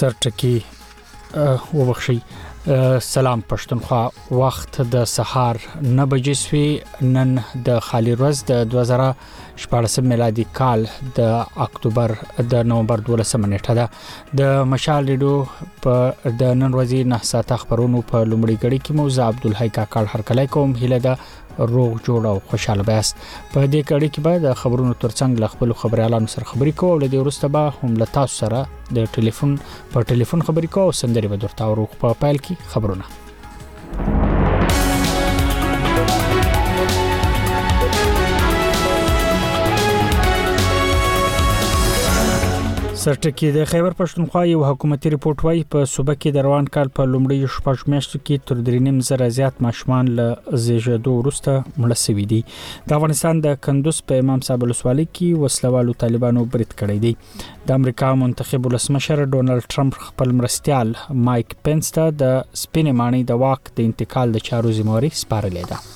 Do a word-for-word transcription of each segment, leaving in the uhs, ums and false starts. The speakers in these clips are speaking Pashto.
سرټکی وبخشي. سلام پښتونخوا، وخت د سهار نه بجې سوي. نن د خالي ورځ د دوه زره شپږ میلادي کال د اکتوبر د نومبر دولسمه نیټه ده. د مشال ریډیو په د نن ورځې نه ساعت خبرونو په لومړي غړي کې موزه عبدالحی کاکړ هرکلی کوم. هیله ده روغ جوړ او خوشاله بیاست. په دې کړي کې به د خبرونو ترڅنګ له خپل خبريالانو سره خبرې کوو او له دې وروسته به هم له تاسو سره د ټلیفون په ټلیفون خبرې کوو او سندري به درته ورو په پایل کې خبرونه. سرټکی د خیبر پښتونخوا یو حکومتي ریپورت وايي په صوبه کې د روان کال په لومړي شپږ میاشتو کې تر درې نیم زره زیات ماشومان له زیږیدو وروسته مړه شوي دي. د افغانستان د کندوز په امام صاحب ولسوالۍ کې وسلوالو طالبانو برید کړی دی. د امریکا منتخب ولسمشر ډونالد ټرمپ خپل مرستيال مایک پنس ته د سپینې ماڼۍ د واک د انتقال د چارو ذمہواری سپارلې ده.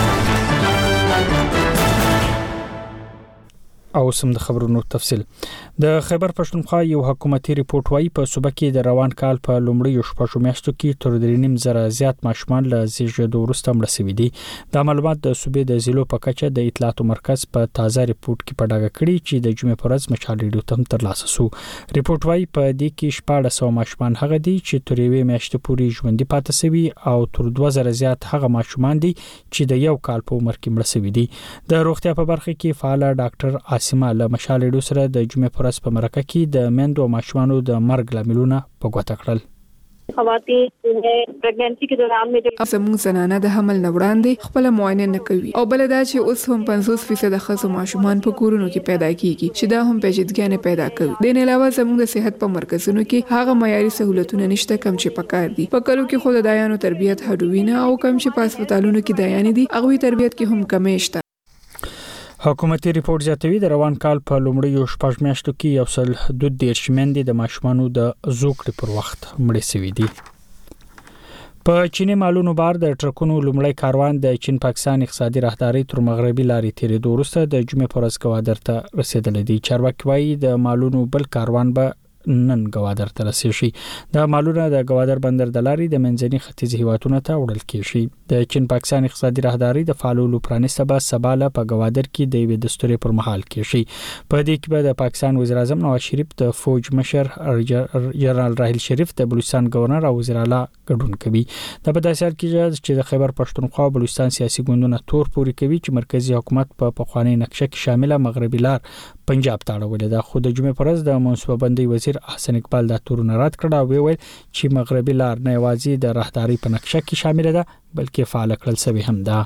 او سم د خبرونو تفصيل. د خیبر پښتونخوا یو حکومتي ریپورت وايي په صوبه کې د روان کال په لومړي شپږ میاشتو کې تر درې نیم زره زیات ماشومان له زیږیدو وروسته مړه شوي دي. دا معلومات د صوبې د ضلعو په کچه د اطلاعاتو مرکز په تازه ریپورت کې په ډاګه کړي چې د جمعې پر ورځ مشال ریډیو ته ترلاسه شو. ریپورت وايي په دې کې شپږ سوه ماشومان هغه دي چې تر یوې میاشتې پورې ژوندۍ پاتې شوي او تر دوه زره زیات هغه ماشومان دي چې د یو کال په عمر کې مړه شوي دي. د روغتیا په برخه کې فعال ډاکټر عاصمه له مشال ریډیو سره د جمعې پر ورځ په مرکه کې د میندو او ماشومانو د مرګ لاملونه په ګوته کړل. خواتین چې پریګننسي کې دوران کې زموږ زنانه د حمل نه وړاندې خپل معاینه نه کوي او بل دا چې اوس هم پنځوس فیصد د خزو ماشومان په کورونو کې پیدا کیږي چې دا هم پیچیدګي نه پیدا کوي. د نه علاوه زموږ د صحت په مرکزونو کې هغه معیاري سہولتونه نشته کم چې پکار دي. په کلو کې خو د دایانو تربیت هډوینه او کم چې په هسپتالونو کې دایانې دي هغه تربیت کې هم کمې شته. حکومتي ریپورت زیاتوي د روان کال په لومړي شپږ میاشتو کې یو سل دوه دیرش میندې د ماشومانو د زوکړې پر وخت مړې شوي دي. په چینی مالونو بار د ټرکونو لومړی کاروان د چین پاکستان اقتصادي راهداري تر مغربي لارې تیرېدو وروسته د جمعې پر ورځ ګوادر ته رسیدلی دی. چارواکي وايي د مالونو بل کاروان به نن ګوادر ته رسیږي. د مالونه د ګوادر بندر د لارې د منځني ختیځ هیوادونو ته وړل کیږي. د چین پاکستان اقتصادي راهداري د فعالولو پرانیسته به سباله په ګوادر کې د یوې دستوري پر مهال کیږي. په دې کې به د پاکستان وزیر اعظم نواز شریف، د فوج مشر جنرال راحیل شریف، د بلوچستان گورنر او وزیر اعلی ګډون کوي. د بداسیال کې چې د خیبر پښتونخوا او بلوچستان سیاسي ګوندونه تور پوري کوي چې مرکزی حکومت په پخوانی نقشه کې شامله مغربي لار پنجاب ته اړولې ده. خو د جمعې پر ورځ د منصوبه بندي وزیر احسن اقبال دا تورونه رد کړه او ویل چې مغربي لار نه یوازې د راهداري په نقشه کې شامل ده بلکې فعال کړل شوی هم ده.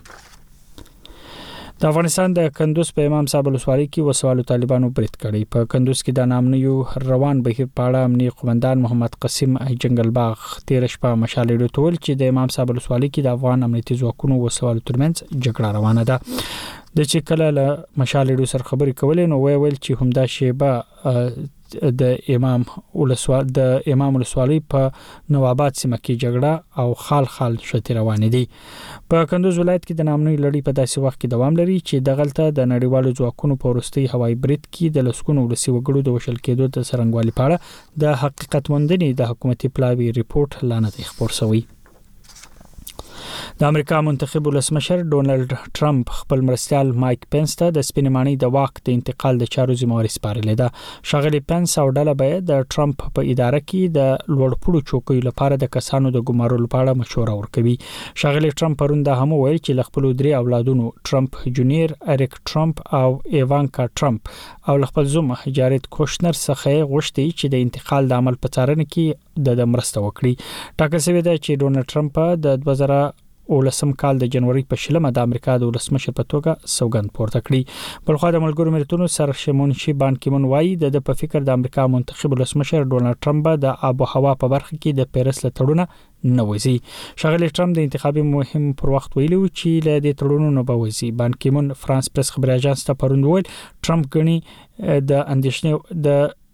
د افغانستان د کندوز په امام صاحب ولسوالۍ کې وسوالو طالبانو برید کړی. په کندوز کې د نامنیو روان بهیر پاړه امنیي قومندان محمد قاسم جنگل باغ تیر شپه مشال ریډیو ته ویل چې د امام صاحب ولسوالۍ کې د افغان امنیتي ځواکونو وسوالو ترمنځ جګړه روانه ده. د چې کله له مشال ریډیو سره خبرې کولې نو ویل چې همدا شیبه د امام ولسوال د امام ولسوالۍ په نواباد سیمه کې جګړه او خال خال شتي روان دي. په کندوز ولایت کې د نامنوي لړۍ په داسې وخت کې دوام لري چې د غلطه د نړیوالو ځواکونو په ورستي هوایي برید کې د لسکونو ولسي وګړو د وشل کېدو د سرنګوالي په اړه د حقیقت موندنې د حکومتي پلاوی ریپورت لانت خبر شوی. د امریکا منتخب ولسمشر ډونالد ټرمپ خپل مرستيال مایک پنس ته د سپینې ماڼۍ د واک د انتقال د چارو ذمہواری سپارلې ده. شاغلی پنس او ډله به د ټرمپ په اداره کې د لوړپوړو چوکیو لپاره د کسانو د ګمارلو لپاره مشوره ورکوي. شاغلی ټرمپ پرون د هم ویل چې خپل درې اولادونو ټرمپ جونیئر، اریک ټرمپ او ایوانکا ټرمپ او خپل زوم جارید کوشنر څخه غوښتي چې د انتقال د عمل په څارنه کې د مرسته وکړي. ټاکل شوی دی چې ډونالد ټرمپ د دوه زره ولسم کال د جنوري په شلمه د امریکا د ولسمشر په توګه سوګند پورته کړی. بلخو د ملګرو ملتونو سرشمون شي بان کیمون وایي د په فکر د امریکا منتخب ولسمشر ډونالد ټرمپ د آب او هوا په برخه کې د پیرس له تړونه نه وځي. شاغلی ټرمپ د انتخابي مهم پر وخت ویلو چې له دې تړونو نه بوځي. بان کیمون فرانس پریس خبري اژانس ته پروند ویل ټرمپ غني د اندیشنې د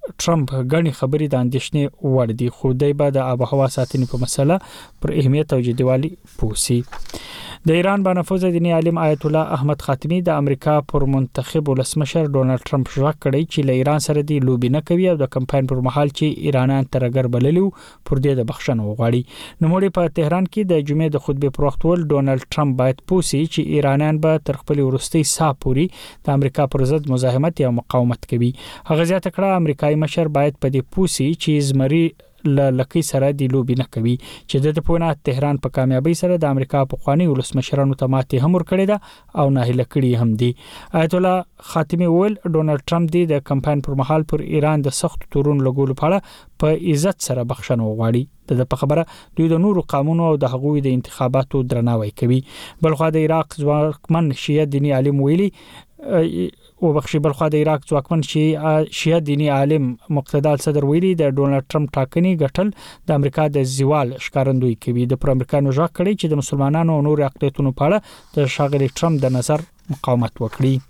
ټرمپ غني خبرې د اندېښنې وړ دي خو دای به د آب و هوا ساتنې په مسله پر اهمیت او جديوالي پوسی. د ایران بانفوذ دیني عالم آیت الله احمد خاتمی د امریکا پر منتخب ولسمشر ډونالد ټرمپ ژغ کړی چې له ایران سره دی لوبي نه کوي او د کمپاین پر مهال چې ایرانیان ترګر بللیو پر دې د بخښنه وغواړي. نو موږ په تهران کې د جمعې د خطبه پر وخت ول ډونالد ټرمپ باید پوسی چې ایرانیان به تر خپل ورستي سا پوري د امریکا پر ضد مزاحمت یا مقاومت کوي. هغه زیاته کړه امریکایي مشر باید په دې پوسی چې زمري ل لکې سره د لوبي نه کوي چې د پونه تهران په کامیابی سره د امریکا په خواني ولسمشرانو ته ماته هم ور کړی دا او ناهیله کړی هم دي. آیت الله خاتمی ول ډونالد ټرمپ دی د کمپاین پر مهال پر ایران د سخت تورون لګول په په عزت سره بخښنه وغواړي. د په خبره دوی د نورو قانونو او د حقوقي د انتخاباتو درناوی کوي. بلخو د عراق ځواکمن شیعه دینی عالم ویلي او بخشي بلخو د عراق ځواکمن شیعه دینی عالم مقتدا صدر ویلي د ډونالد ټرمپ ټاکنې ګټل د امریکا د زوال ښکارندوی کوي. د پر امریکانو ژغ کړي چې د مسلمانانو او نور اقلیتونو په اړه د شاغلي ټرمپ د نظر مقاومت وکړي.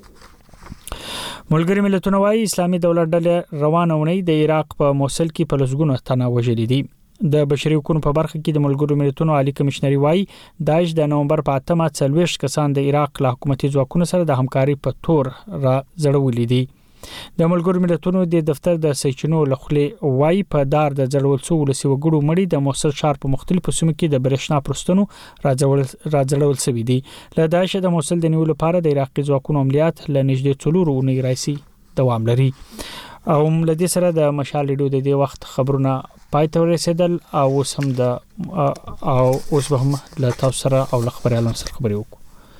ملګری ملتونه وايي اسلامي دولت ډلې روانه ونی د عراق په موصل کې په لسګونو تنه وژلي دي. د بشري حقوقو په برخه کې د ملګرو ملتونو عالی کمشنري وايي داعش د نومبر په اتمه څلويښت کسان د عراق له حکومتي ځواکونو سره د همکاري په تور را زړولې دي. د ملګرو ملتونو د دفتر د سېچنو لخلې وايي په دار د زړول څو ولسی وګړو مړي د موصل ښار په مختلفو سیمو کې د برېښنا پرستونو راځول راځول سوي دي. له داعش د موصل د نیولو لپاره د عراقي ځواکونو عملیات له نږدې څلورو اونۍ راځي دوام لري. او ملدي سره د مشال ډو د دې وخت خبرونه پای ته ورسېدل او اوس هم د او اوس به هم له تاسو سره او له خبريالانو سره خبرې وکړو.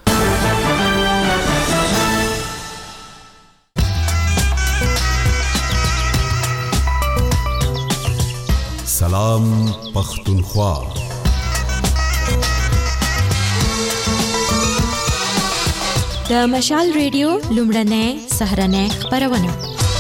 سلام پختونخوا د مشال ریډیو لومړنۍ سهرنۍ خبرونه.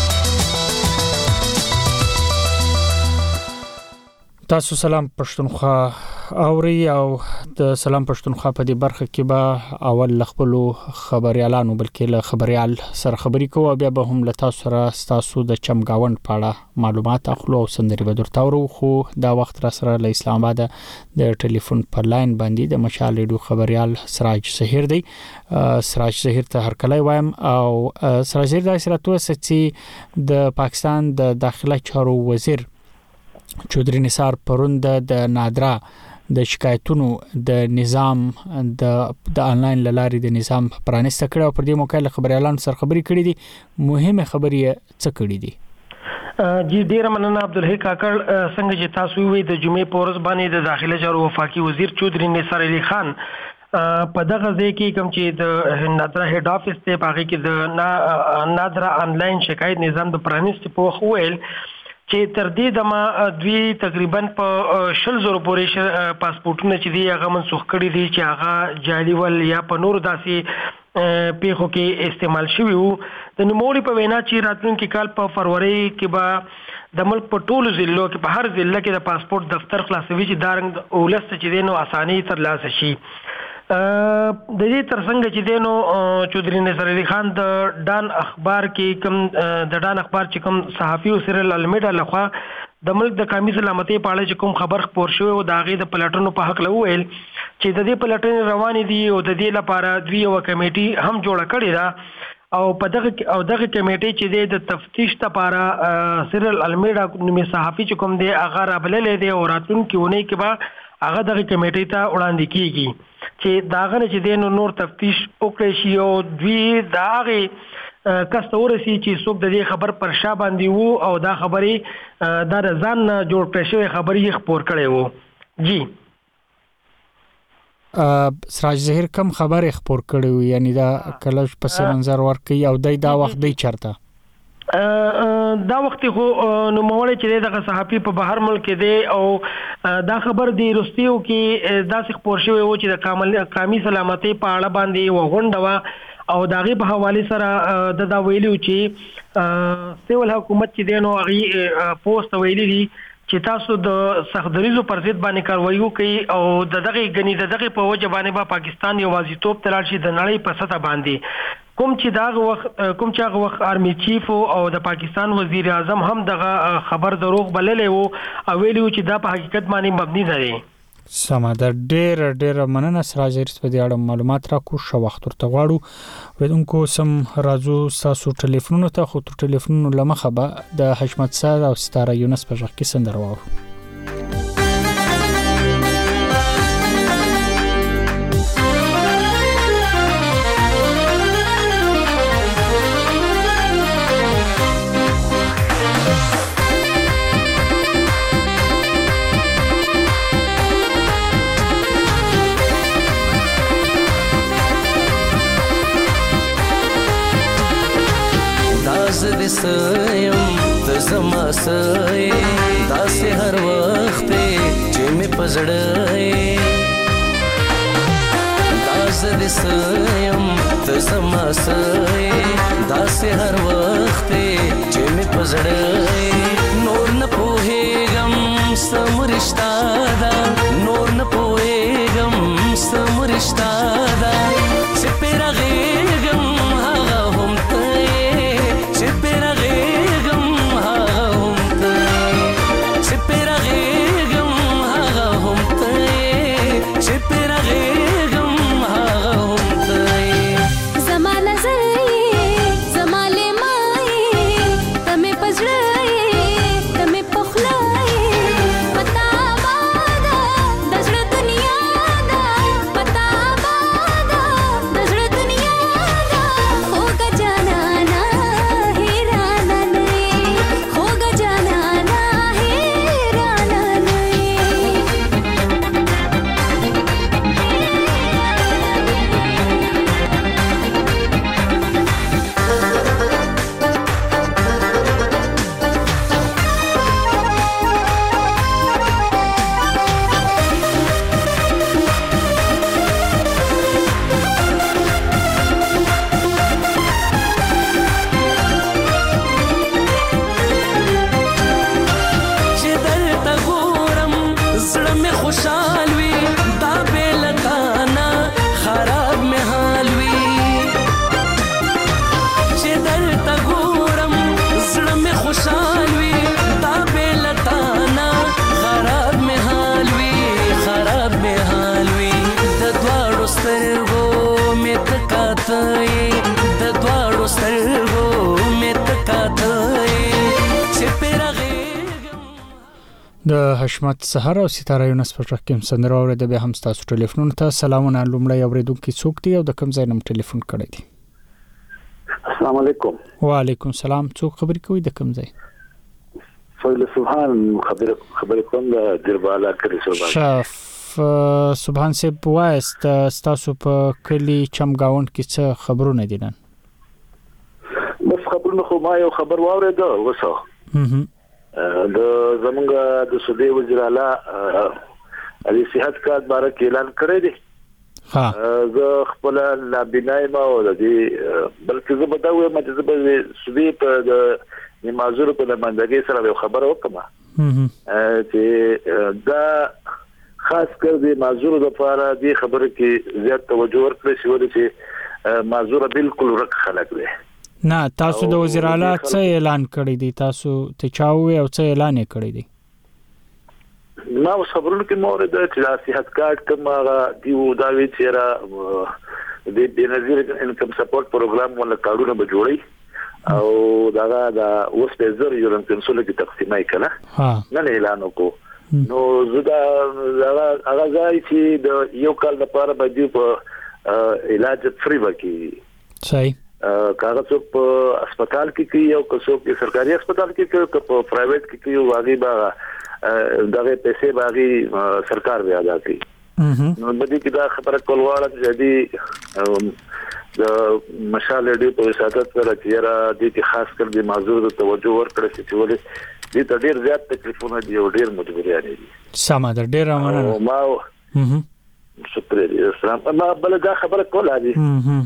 تاسو سلام پښتونخوا اوري او د سلام پښتونخوا په دې برخه کې به اول خپل خبريالانو بلکې له خبريال سره خبري کوو بیا به هم له تاسو سره تاسو د چمګاوند پاړه معلومات اخلو او سندري به درته ورو خو دا وخت را سره له اسلام آباد د ټلیفون پر لاین باندې د مشال ریډیو خبريال سراج زهیر دی. سراج زهیر ته هر کله وایم او سراج زهیر د سراتو سچي د پاکستان د داخله چارو وزیر چودري نثار پروند د نادرا د شکایتونو د نظام د د انلاین لاري د نظام پرانیسته کړو پر دې موقع له خبريالانو سره خبري کړې دي. مهمه خبري څه کړې دي؟ جی ډیر مننه عبدالحق کاکړ. څنګه چې تاسو وی د جمعې په ورځ باندې د داخله چارو وفاقي وزیر چودري نثار علي خان په دغه ځای کې کوم چې د نادرا هډ افیس ته پاږي کې د نادرا انلاین شکایت نظام د پرانیسته په خو ویل چې تر دې د ما دوی تقریبا په شل زره پورې پاسپورتونه چې دی هغه منسوخ کړي دي چې هغه جعلي ول یا په نور داسې پیښو کې استعمال شوی وو. د نوموړي په وینا چې راتلونکي کال په فروری کې به د ملک په ټولو ضلعو کې په هر ضلع کې د پاسپورت دفتر خلاصوي چې دارنګ اولس چې دی نو اساني ترلاسه شي. د دې ترڅنګ چې دینو چودري نثار علي خان د ډان اخبار کې کوم د ډان اخبار چې کوم صحافي او سیرل المیډا لخوا د ملک د قومي سلامتۍ په اړه چې کوم خبر خبر شوی او د هغې د پلټنو په حق له وویل چې د دې پلټنې روانې دي او د دې لپاره دوی یوه کمیټي هم جوړه کړې ده او په دغه او دغه کمیټې چې دی د تفتیش لپاره سیرل المیډا نومي صحافي چې کوم دی هغه رابللی دی او راتلونکي اونۍ کې به هغه دغه کمیټې ته وړاندې کیږي چې داغه نه چې دینو نور تفتیش وکړي شي او دوی دا هغه کس ته ورسي چې څوک د دې خبر پر شا باندې وو او دا خبرې دا د ځان جوړ کړی شوی خبرې خپور کړی وو. جی سراج زهیر کم خبرې خپور کړی وو یعنی دا کله په منظر ورکي او دای دا وخت دی چرته دا وخت خو نو مولای چې دغه صحافي په بهر ملک دی او دا خبر دی رستیو کې داسې خبر شوی و چې د کامل قومي سلامتۍ په اړه باندې وغونډه او داغه په حواله سره د دا ویلو چې سیول حکومت چې دینو هغه پوسټ ویلي دي چې تاسو د سختدریزو پر ضد باندې کاروایی کوي او د دغه غنی د دغه په وجه باندې با پاکستان یو وازیتوب تلل شي د نړۍ په سطح باندې کوم چې دا وخت کوم چې هغه وخت آرمي چیف او د پاکستان وزیر اعظم هم دغه خبر دروغ بللې وو او ویلي چې دا په حقیقت باندې مبني نه دی. سمه ده، ډېر ډېر مننه سراج هریس په دې اړه معلومات راکو. شو وخت ورته غواړو ودونکو سم راځو تاسو ټلیفونونو ته، خو تر ټلیفونونو لمخه به د حشمت سار او ستاره یونس په ځخ کې سندره واورو. سیم ته زما سای داسې هر وخت چې مې پزړای داسې د سیم ته زما سای داسې هر وخت چې مې پزړای نور نه پوهېږم سم رشتہ دا نور نه پوهېږم سم رشتہ دا چې پیرغېږم هغه هم ته د حشمت سحر او ستاره یونس په ځخ کې سندره اورېده. به هم تاسو ټلیفونونو ته سلامونه لومړی اوریدونکو څوک دی او د کوم ځای نوم ټلیفون کړی دی؟ السلام علیکم. وعلیکم السلام. څوک خبرې کوي د کوم ځای؟ فضل سبحان خبر خبرې کوم د درباله کړی سبحان. شاف سبحان صاحب وایست تاسو په کلی چمګاوند کې څه خبرونه دي نن؟ بس خبرونه خو ما یو خبر واورېده وسه د زمونږ د سودی وزیر اعلی علي صحت کارت باره کې اعلان کړی دی. ها زه خپل نابینای ما و د بلکې زه به دا وایم چې زه به سودی په د معذور په لمندګۍ سره یو خبر وکم چې دا خاص کر د معذور لپاره دی خبره کې زیات توجه ورکړي شي چې معذور بالکل رک خلک دی. نه تاسو د وزیر اعلی څه اعلان کړی دی؟ تاسو ته چاوي او څه اعلان کړی دی؟ ما صبرونه کې مورد چې صحت کارت کوم هغه دیو دا وی چې را د بنظیر انکم سپورټ پروګرام ولا کارونه به جوړي او دا دا اوس په زر یو رن کنسول کې تقسیمای کړه. ها نه اعلان وکړو نو زدا هغه ځای چې د یو کال لپاره به دی په علاج فری وکي. صحیح. کاغذ په هسپتال کې کې یو کڅو کې سرکاري هسپتال کې کې په پرایویټ کې کې واغې با دغه پیسې باغی سرکار به ادا کوي. نو باندې کې دا خبره کولواله چې دی د مشال ډي په ساتت سره چې را دي چې خاص کر دي معذور ته توجه ورکړي چې ولې دې ته ډیر زیات تکلیفونه دي او ډیر مجبوریان دي. سم ده ډیر مننه. ما شکریا السلام. ما بل دا خبره کوله دي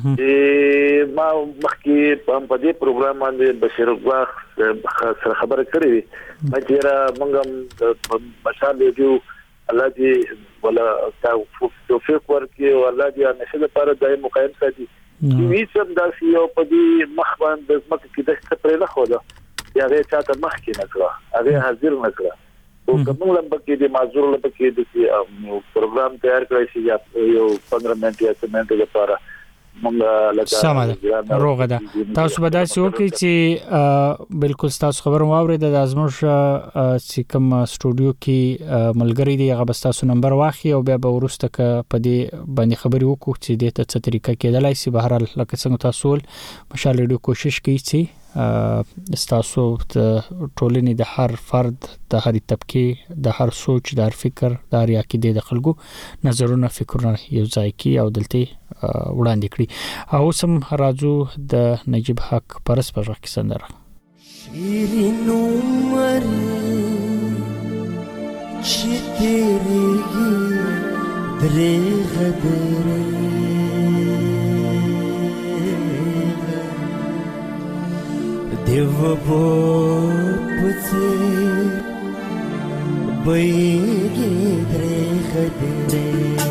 چې ما مخکې په دې پروګرام باندې بشیر غواخ سره خبره کړې چې را موږ مشال ډي الله دې ولا توفیق ورکړي او الله دې همیشه لپاره دای مقایم ساتي هیڅ هم داسې یو په دې مخ باندې ځمکه کې د څپرې نه خوده یا هغه چاته مخ کې نه کړه هغه حاضر نه کړه او کوم لمبه کې د معذور لپاره کې د پروګرام تیار کړی شي یو پندرہ منټه یا څه منټه لپاره مونږ لکه سمه روغه ده تاسو به داسې وکړئ چې بالکل تاسو خبر واورئ د ازموش چې کوم سټوډیو کې ملګری دی هغه به تاسو نمبر واخی او بیا به ورسته ک په دې باندې خبري وکړو چې د ته څه طریقه کېدلای شي بهر لکه څنګه تاسو مشال ډیو کوشش کوي چې تاسو ټولنې د هر فرد د هر طبقه د هر سوچ د هر فکر د هر عقیده د خلکو نظرونه فکرونه یو ځای کی او دلته وړاندې کړی او سم راځو د نجیب حق پرس پر کې سندره شیرین عمر چې تیریږي درې غدرې دیو په پڅې بېګې درې غدرې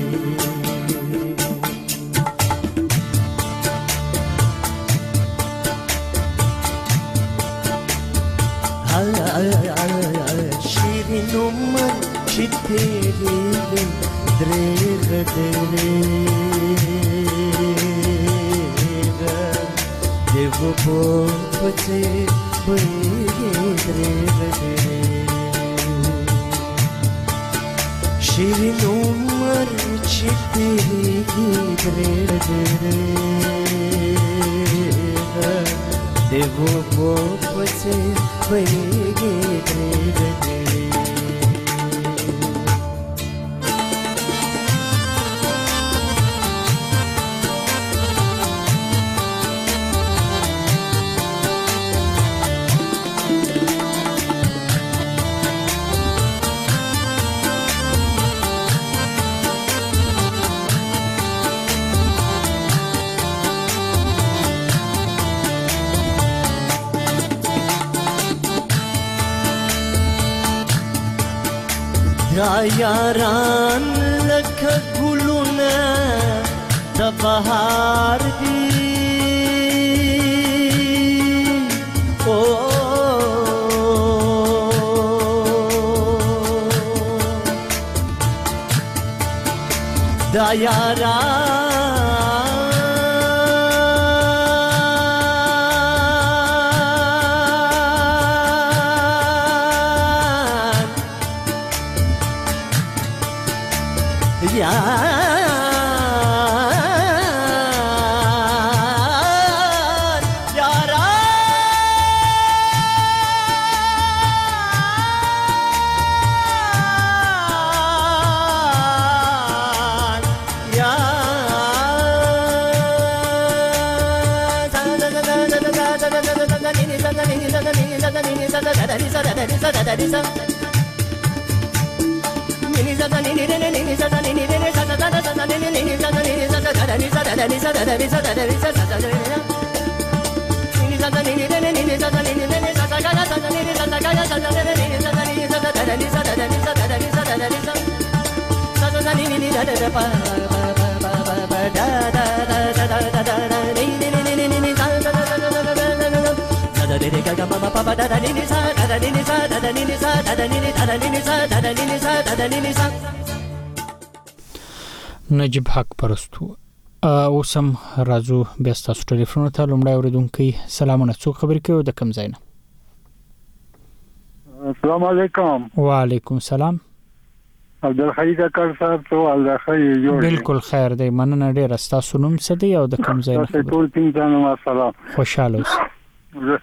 شیرین عمر چې تیریږي درې غدرې دیو په پڅې بېګې درې غدرې شیرین عمر چې تیریږي درې غدرې دیو په پڅې بېګې درې غدرې دا یاران لکه ګلونه د بهار دي او دا یاران نجیب حق پرستو اوس هم راځو بیا تاسو ټلیفون ته لومړی اوریدونکي سلامونه څوک خبرې کوي د کوم ځای نه السلام علیکم وعلیکم السلام عبدالحی کاکړ صاحب ته عبدالحی جوړ بالکل خیر دی مننه ډیر تاسو نوم څه دی او د کوم ځای نه تاسو ټول تیم ته سلام خوشاله اوسئ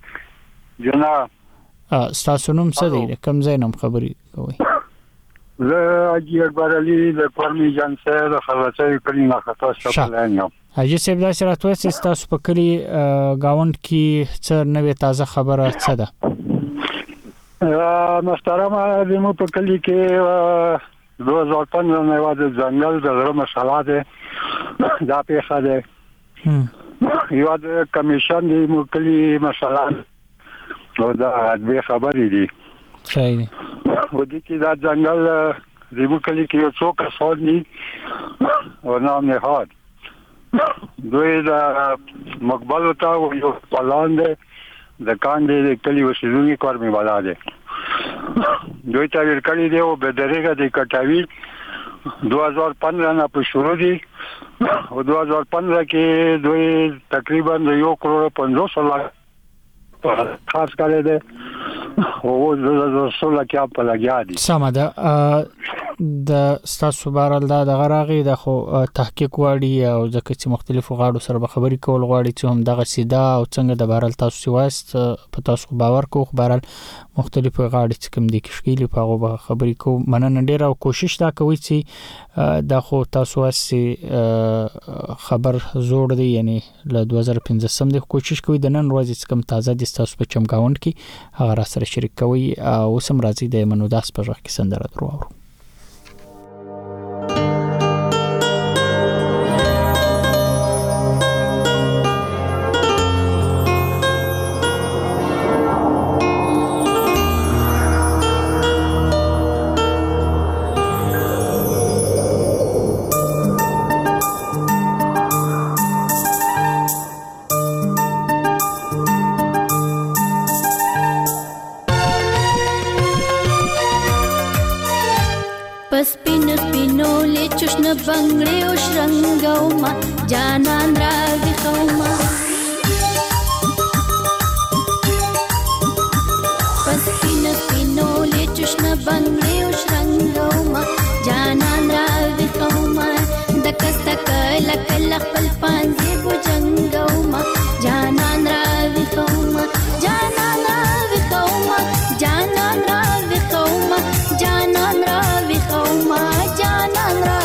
جناب تاسو نوم څه دی د کوم ځای نه خبرې کوي زه اجي اکبر علي د پرمی جنسه د خلاصي کلی نه خطا شپلان یم اجي سیب دا سره تاسو تاسو په کلی گاوند کې څه نوې تازه خبره څه ده محترم زمو په کلی کې دو هزار پنځه نه و د ځنګل د غره مسله ده دا پیښه ده یو د کمیشن دی مو کلی مسله او دا د خبرې دي صحیح و دي کې دا ځنګل زمو کلی کې یو څوک افسر دي او نام نه هاد دوی دا مقبل تا یو پلان دی د کاندې کلی وسیلونی کارمي والا دی دوی ته ورکړی دی او به درېګه د کټاوی دو هزار پندرہ نه په شروع دي او دو هزار پندرہ کې دوی تقریبا یو کروڑ پنځوس لک خاص کړی دی او د سوله کې په لګیا دي سمه د ستاسو بارل دا د غراغي د خو تحقیق واړي او ځکه چې مختلفو غاړو سره به خبري کول غواړي چې هم دغه سیده او څنګه د بارل تاسو سیواست په تاسو باور کو بارل مختلفو غاړي چې کوم دي کشکیلی په هغه به خبري کو مننه ډیر او کوشش دا کوي چې دا خو تاسو واس خبر زوړ دی یعنی له دوه هزار پنځه سم د کوشش کوي د نن ورځې کوم تازه دي تاسو په چمګاوند کې هغه را سره شریک کوي او سم راځي د منوداس په ځخ کې سندره درو بنگړې او شرنګو ما جانان را وخو ما پس پین پینو لې چشنه بنگړې او شرنګو ما جانان را وخو ما د کستا کله کله خپل پانځي بو جنګو ما جانان را وخو ما جانان را وخو ما جانان را وخو ما جانان را وخو ما جانان را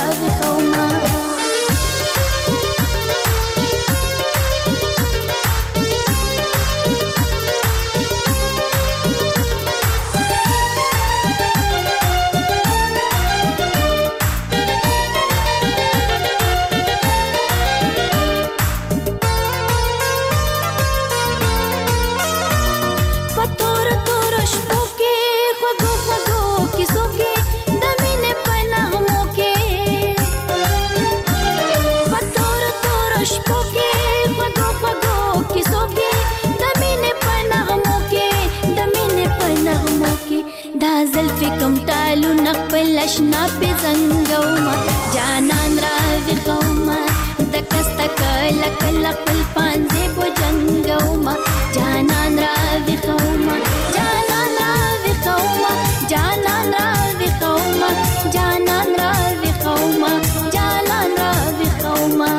کم تالو نقبل اشنا پی زنگو ما جانان را وخو ما دکستا کلا کلا قل پانزے بو جنگو ما جانان را وخو ما جانان را وخو ما جانان را وخو ما جانان را وخو ما جانان را وخو ما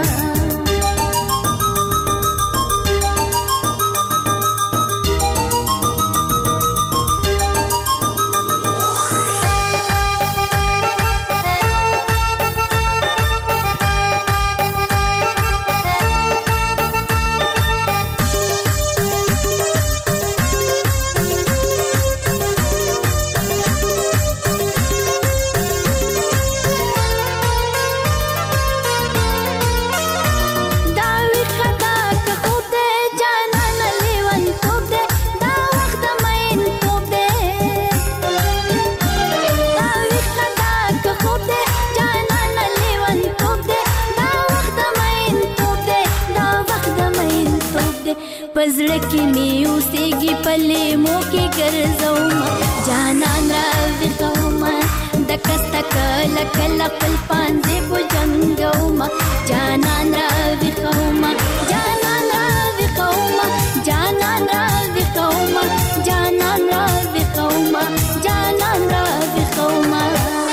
पजड़ की मियो सेगी पले मोके गर्जो जानन را وخو ما دکستا کلا کلا پل پانزے بو جنگو ما جانان را وخو ما جانان را وخو ما جانان را وخو ما جانان را وخو ما جانان را وخو ما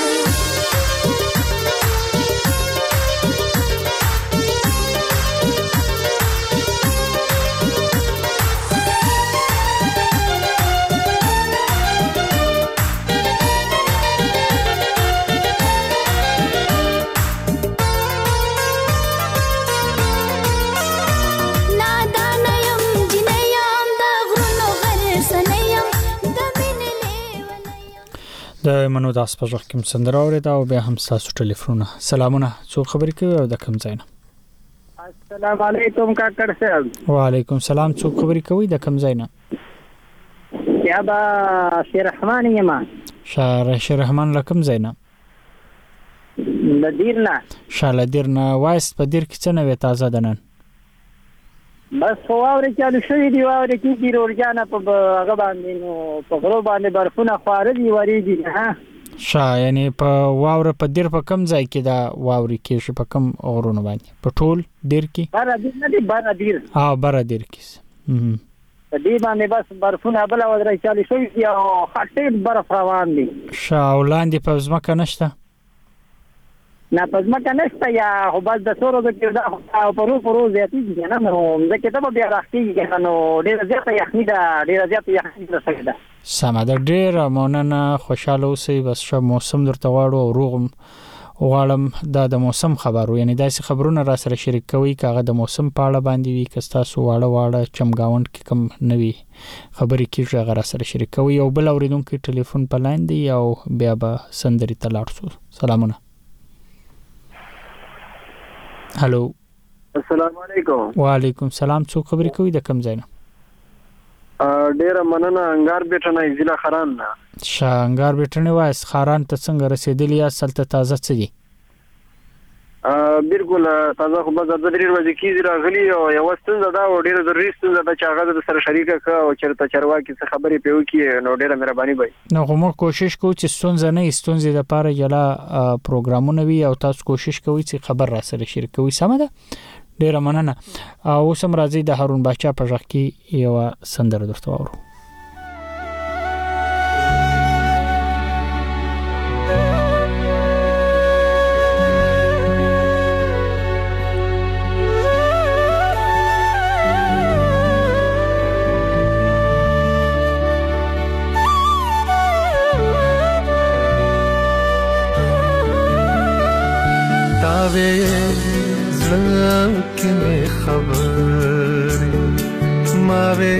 د منو داس په ځخ کوم سندره اورید او بیا هم تاسو ټلیفون سلامونه څو خبرې کوي او د کوم ځای نه السلام علیکم کاکړ صاحب وعلیکم سلام څو خبرې کوي د کوم ځای نه یا با شیر رحمان یما شهر شیر رحمان لکم ځای نه د دیر نه شاله دیر نه وایست په دیر کې څه نوې تازه ده نن بس خو واورې چالو شوي دي واورې کېږي روړجانه په هغه باندې نو په غرو باندې برفونه خواره دي ورېږي ها شا یعنی په واوره په دیر په کم ځای کې دا واورې کېږي په کم غرونو باندې په ټول دیر کې بره دیر نه دي بره دیر ها بره دیر کې په دې باندې بس برفونه بله ودرې چالو شوي دي او خټې برف روان دي شا او لاندې په ځمکه نشته نه په ځمکه نشته یا خو بس د څو ورځو کې دا په ورو په ورو زیاتېږي که نه نو ځکه ته به بیا راښکېږي که نو ډېره زیاته یخني ده ډېره زیاته یخني رسوي ده سمه ده ډېره مننه خوشحاله اوسئ بس ښه موسم درته غواړو او روغ غواړم دا د موسم خبرو یعنی داسې خبرونه را سره شریک کوئ که هغه د موسم په اړه باندې وي که ستاسو واړه واړه چمګاونډ کې کوم نوي خبرې کېږي هغه را سره شریک کوئ یو بل اورېدونکی ټلیفون په لاین دی او بیا به سندرې ته لاړ شو سلامونه هلو السلام علیکم وعلیکم سلام څوک خبرې کوي د کوم ځای نه ډیره مننه انګار بیٹنه ضلع خاران نه ښه انګار بیٹنه وایس خاران ته څنګه رسیدلی یا سلته تازه څه دي بالکل تازه خو بس د درې ورځې کېږي راغلي او یوه ستونزه ده او ډېره ضروري ستونزه ده چې هغه د سره شریکه کړه او چېرته چارواکي څه خبرې پرې وکړي نو ډېره مهرباني به وي نو خو موږ کوشش کوو چې ستونزه نه وي ستونزې دپاره جلا پروګرامونه وي او تاسو کوشش کوئ چې خبر را سره شریک کوئ سمه ده ډېره مننه اوس هم راځئ د هارون باچا په غږ کې یوه سندره درته واورو زلکی می خبری ماوی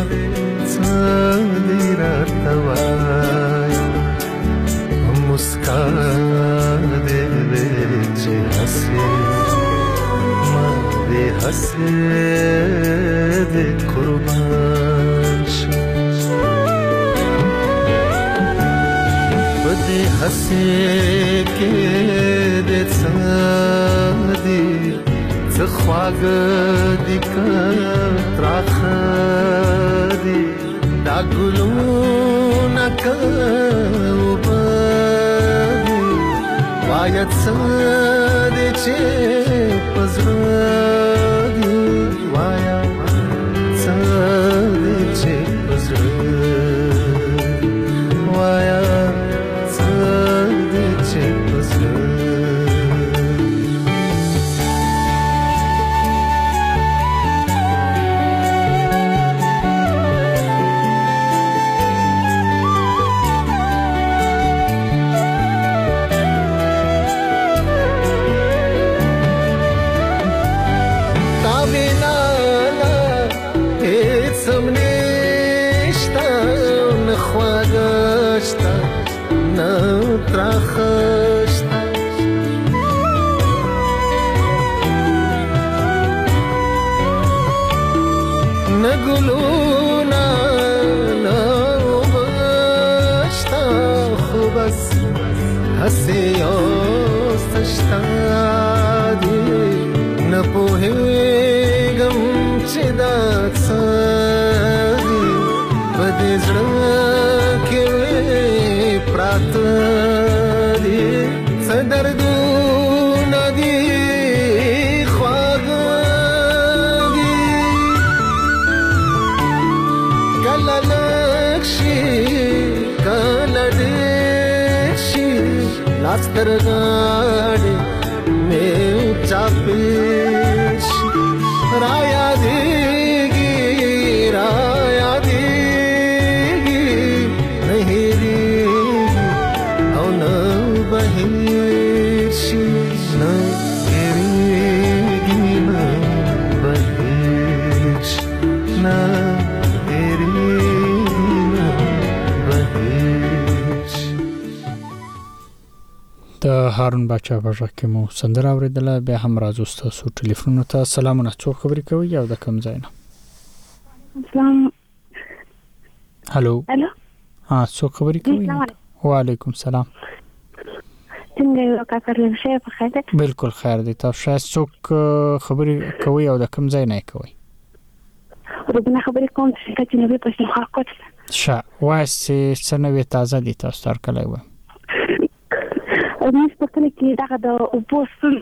صدی را توای مسکا دے بیچی حسی ماوی حسی دے قربان شو بدی حسی که دے صدی زخواگ دی کتراخ دی دا گلون کبادی وایت سدی چه پزردی وایت سدی چه پزردی وایت سدی چه پزردی نگلونا نوبشتا خوبس حسی آستشتا دی نپوهیگم چی داد سادی بدی زرکی وی پرات دی سدردو ندی لاسترگاڑی میں چاپیش رایا دیگی رایا دیگی نہیں دیگی او نہ بہیشی نہ گریگی نہ بہیش نہ د هارون باچا په غږ کې مو سندره اورېدله بیا هم راځو ستاسو ټلیفونونو ته سلامونه څوک خبرې کوي او د کوم ځای نه سلام هلو هلو ها څوک خبرې کوي وعلیکم سلام څنګه یو کاکر شي په خیر ده؟ بالکل خیر دی. تاسو شاید څوک خبرې کوي او د کوم ځای نه کوي؟ ربنا خبرې کوم چې نبی پښتونخوا کوټ شا واسه سنوي تازه دي تاسو تر کله و موږ په کله کې دغه د اوبوسل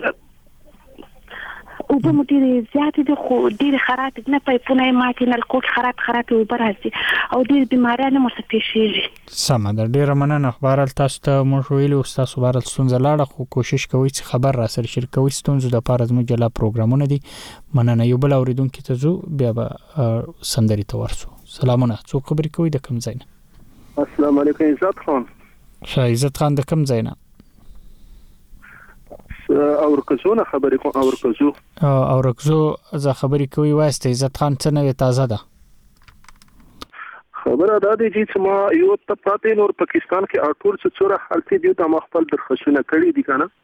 اوبه مو ډېرې زیاتې دي خو ډېرې خراب نه پایپونه یې ماتې نه کوټ خراب خراب اوبه راځي او ډېرې بیماریانې مو څه پیښیږي. سمه ده، ډېره مننه. خبرال تاسو ته موږ ویلو تاسو بارل ستونزه لاړه خو کوشش کوئ چې خبر را سره شریکوي. ستونزو د پاره زموږ جلا پروګرامونه دي. مننه. یو بل اوریدونکو ته زو بیا به سندري ته ورسو. سلامونه. څوک خبرې کوي د کوم ځای نه؟ السلام علیکم. عزت خان. ښه عزت خان د کوم ځای نه؟ اورکزو نه خبرې کوم. اورکزو اورکزو زه خبرې کوي واسطه. عزت خان څه نوې تازه ده؟ خبره دا دی چې ما یو ته پاتې نور پاکستان کې اټول څه څوره حالتي دی ته خپل درخواستونه کړی دي کنه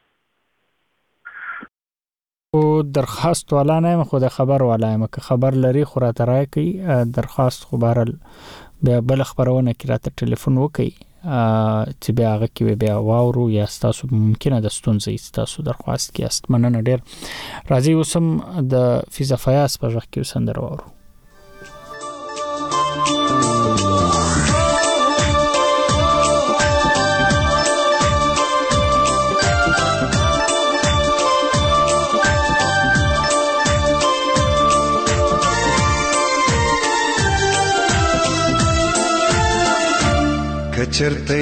او درخواست والا نه خو د خبر والا یم که خبر لري خو را ترای کی درخواست خو بهرل بیا بل خبرونه کې راته ټلیفون وکي چې بیا هغه کې بیا واورو یا تاسو ممکنه د ستونزې تاسو درخواست کې است. مننه ډیر. راځي اوسم د فیضا فیاض په ځخ کې سندره واورو. کچرته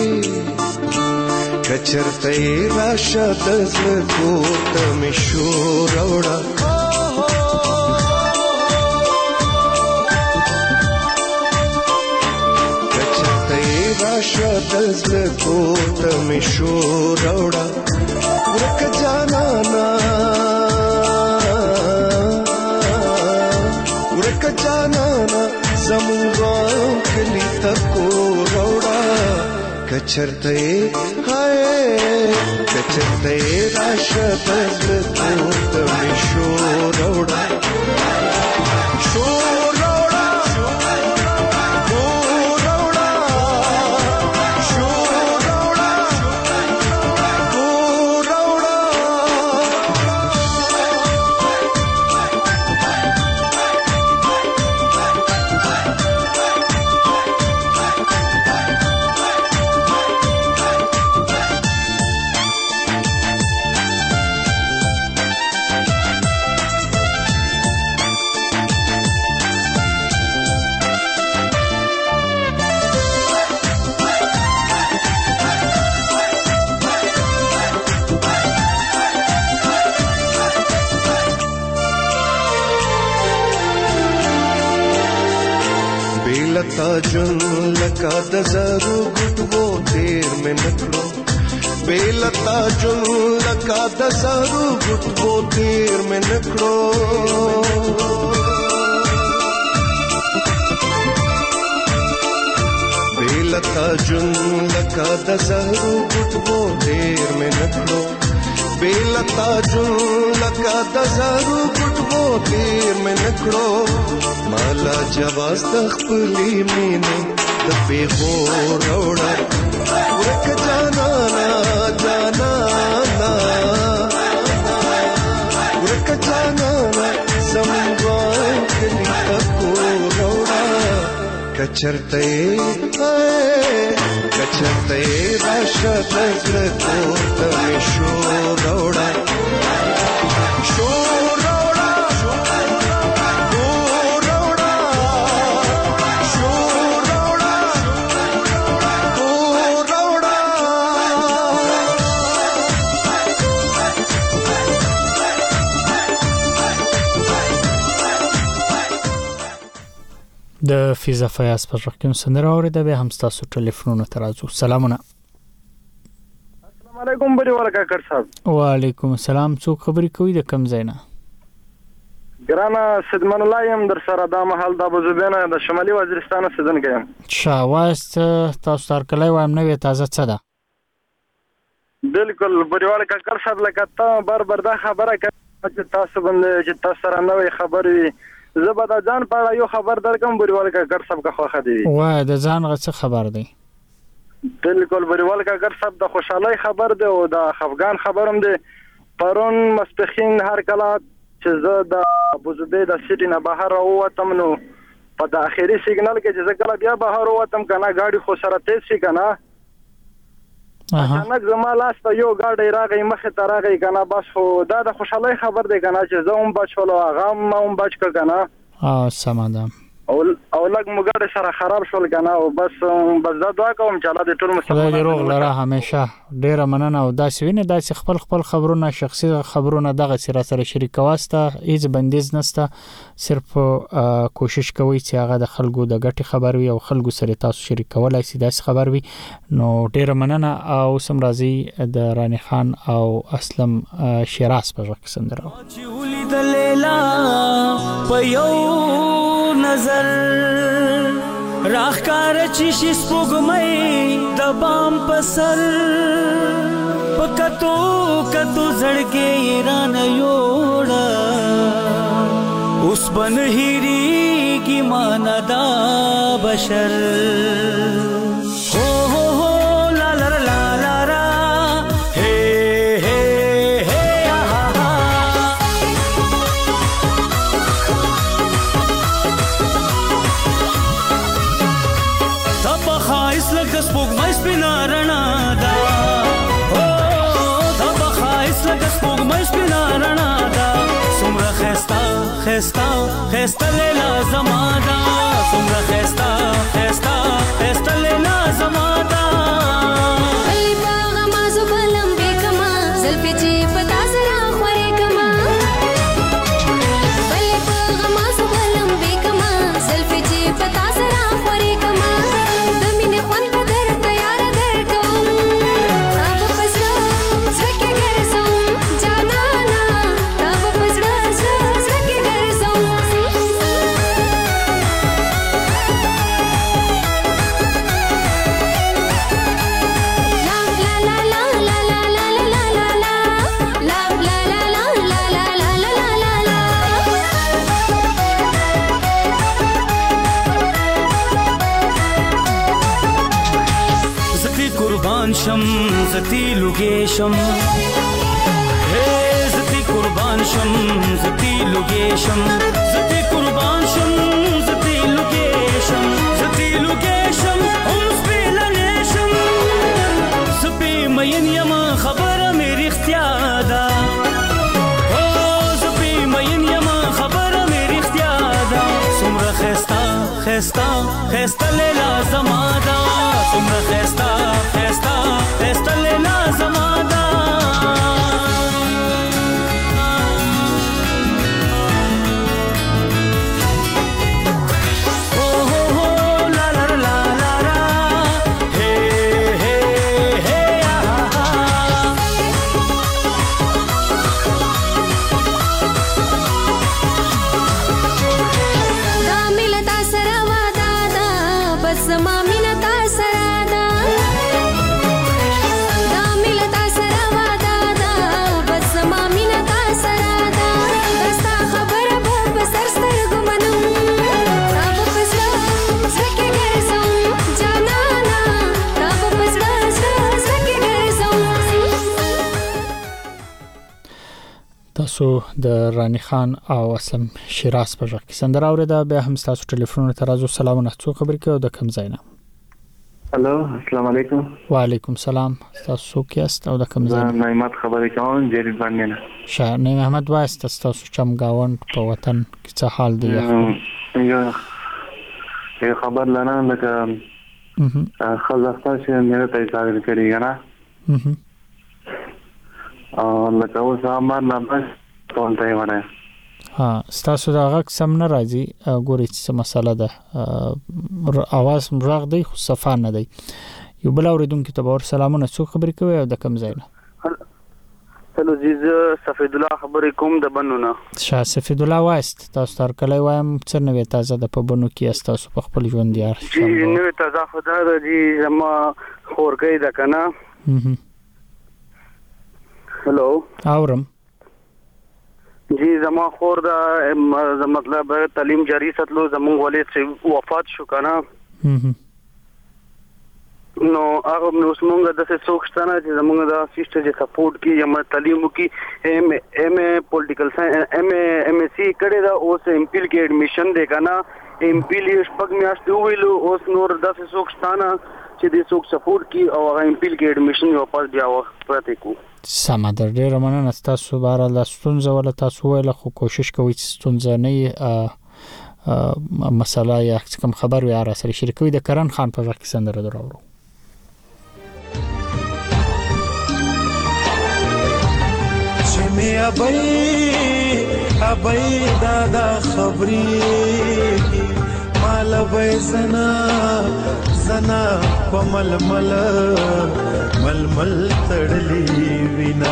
کچرته راشه د زړه ته مې شور راوړه کچرته راشه د زړه ته مې شور راوړه ورکه جانانا ورکه جانانا زمونږ کلی تکو کچرته هاي کچرته راشه د زړه ته مې شور راوړه شور راوړه شور راوړه شور راوړه شور راوړه لتا جن لکا د زرو ګټو تیر مې نکړو بے لتا جن لکا د زرو ګټو تیر مې نکړو بے لتا جن لکا د زرو ګټو تیر مې نکړو بے لتا جن لکا د زرو ګټو تیر مې نکړو مالا جواز د خپلې مینې د پیغو راوړه ورکه جانانا جانانا ورکه جانانا زمونږ کلی تکو راوړه کچرته کچرته راشه د زړه ته مې شور راوړه شور د فیضا فیاض په ځخ کې سندره اوریده به هم تاسو ټلیفونونه ترازو. سلامونه. السلام علیکم بری ورکا کړ صاحب. وعلیکم السلام. څوک خبرې کوي د کم ځای نه؟ ګرانا سیدمن الله يم در سره د محل د ابوظبیانه د شمالي وزیرستان سیدن کېم. شاواست تاسو تر کله وایم نو تازه څه ده؟ بالکل بری ورکا کړ صاحب لکه ته بار بار دا خبره کوي چې تاسو باندې چې تاسو سره نوې خبرې زبا د ځان په اړه یو خبر درکم بری ورکا کړ صاحب کا خوخه دی. وای د ځان غ څه خبر دی؟ بالکل بریوال کاکر صاحب د خوشحالي خبر دی او د خفګان خبرم دی. پرون ماسپښین هر کله چې زه د ابوظبي د سټي نه بهر راووتم نو په د اخري سیګنال کې چې زه کله بیا بهر ووتم کنه ګاډي خو سره تیز شي کنه اچانک زما لاس ته یو ګاډی راغی مخې ته راغی کنه بس خو دا د خوشحالۍ خبر دی کنه چې زه هم بچ شولو هغه هم بچ کړ کنه سمه ده او او لږ مو ګاډی سره خراب شول کنه او بس بس دا دعا کوم چې الله دې ټول خدای دې روغ لره همیشه. ډیره مننه او داسې ویني داسې خپل خپل خبرونه شخصي خبرونه دغه سره سره شریکواسته هیڅ بندیز نشته صرف کوشش کوئ چې هغه د خلکو د ګټي خبر وي او خلکو سره تاسو شریکولای شي داسې خبر وي. نو ډیره مننه او سم راځي د رانی خان او اسلم شیراز په ځکه سندره نظر راخکار چی شي سپوږمۍ د بام پسر پکتو کتو زړګي ران یوړه اوس بن هيري کی معنا دا بشر هو هو هو لا لا لا لا را هي هي هي ها ها سپوږمۍ سپینا رڼا دا او دا بخایس لکه سپوږمۍ سپینا رڼا دا څومره خستا خستا خستا لیلا زما دا څومره خستا خستا خستا لیلا زما دا بلی باغ ما زبلم بیکما زلفی چی پتا سرا خوری کما بلی باغ ما زبلم بیکما زلفی چی پتا سرا خوری کما دمینه خوان شم زتی لوګیشم هي زتی قربان شم زتی لوګیشم زتی قربان شم زتی لوګیشم زتی لوګیشم هم سپیلنیشم سپی مین یما خبره مې رښتیا ده او سپی مین یما خبره مې رښتیا ده څومره خستا خستا خستا لیلا زما ده څومره خستا خستا خستا لیلا زما ده تاسو د رانی خان او اسلم شیراز په ځای کې سندره اوریده بیا هم تاسو ټلیفون ته راځو سلامونه څو خبرې کوي د کم ځای نه الو السلام علیکم وعلیکم سلام تاسو کې است او د کم ځای نه نعمت خبرې کوم جری باندې نه شاه نه احمد واسط تاسو چم گاوند په وطن کې څه حال دی یو یو خبر لنه لکه خزاستان چې نه ته ځای کړی کنه او لکه اوس امر نه بس ټول ته ونه ها تاسو دا غږ سم نه راځي ګوري څه مسله ده اواز راغ دی خو صفه نه دی یو بل اوریدونکو ته ور سلامونه څو خبرې کوي او د کم ځای نه هلو عزیز سفید الله خبرې کوم د بنونه شاه سفید الله وایست تاسو تر کله وایم څه نوې تازه د په بنو کې تاسو په خپل ژوند یار جی نوې تازه خدای د جی زما خورګي د کنه هلو اورم جی زما خور دا مطلب تعلیم جاری ساتلو زمون ولې وفات شو کنه نو هغه نو څنګه د څه څوکشتنه چې زموږ د سیستم چې سپورټ کی یا تعلیم کی ایم ایم پولیټیکل ساينس ایم ایم سی کړي دا اوس ایم پی کې اډمیشن دی کنه ایم پی لی شپږ میاشتې ویلو اوس نور د څه څوکشتنه چې د څوک سپورټ کی او هغه ایم پی کې اډمیشن یو پاس بیا وخت پراته کو سمادر ډیر مننه تاسو بار له ستونزه ولا تاسو ویل خو کوشش کوئ چې ستونزه نه مسله یا کوم خبر وي را سره شریکوي د کرن خان په ځکه سندره دراوړو می ابي ابي دادا خبري مال وای زنا زنا پمل مل مل مل تړلی وینا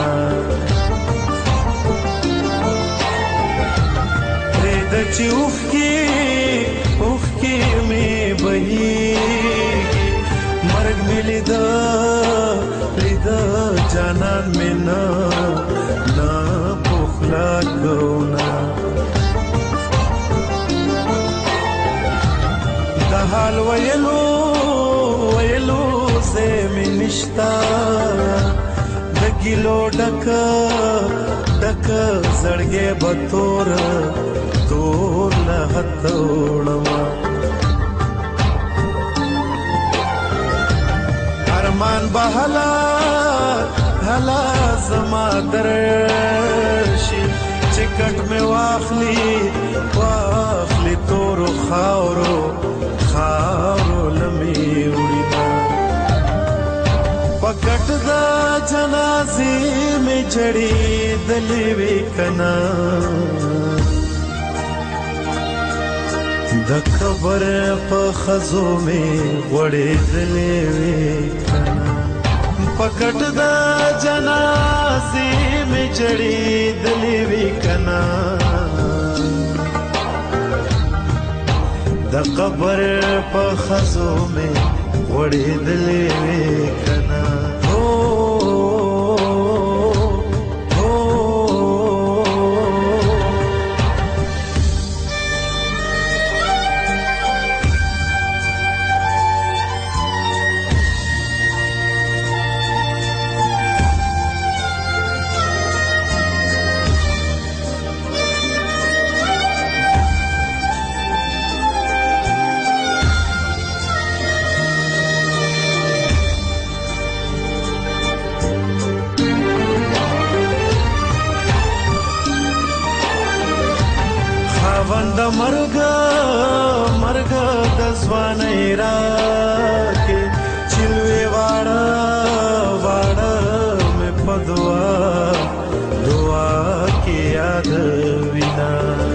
رید چوف کی اوف کی می بهي مرګ ملي دا لیدا جانان مینا کونا د حال ویلو ویلو زه می نشتا د ګلو ډک ډک زړګي بتور تور نه هتوړما ارمان بهلا هلا زما درشي چکټ می واخلی واخلی تور خاورو خاورو لمی وړینا پکټ دا جنازې می جړې دلې وی کنا د قبر په خزو می وړې دلې وی کنا پکټ دا جنازې می جړې دلې وی کنا د قبر په خزو می وړې دلې وی کنا مرګ مرګ د ځوانۍ راکې چلوي واړه واړه مې په دعا دعا کې یاد وینا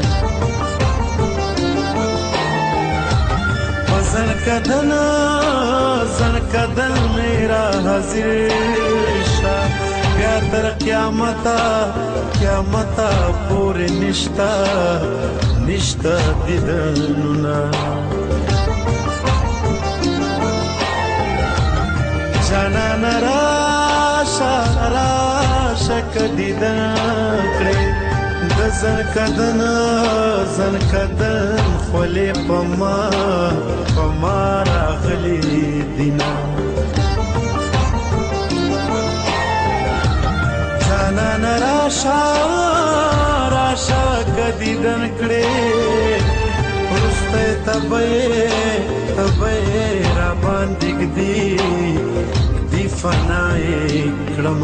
پسن کدن زن کدن میرا حاضر شا بیا تر قیامتا قیامتا پورې نشتا نشتا دیدنونا جانان راشا راشا کدیدن کړي د زن کدن زن کدن خولې پما پما راغلی دینا جانان راشا راشا کدیدن کړي ورسته تبې تبې را باندې دی دی فنای کړم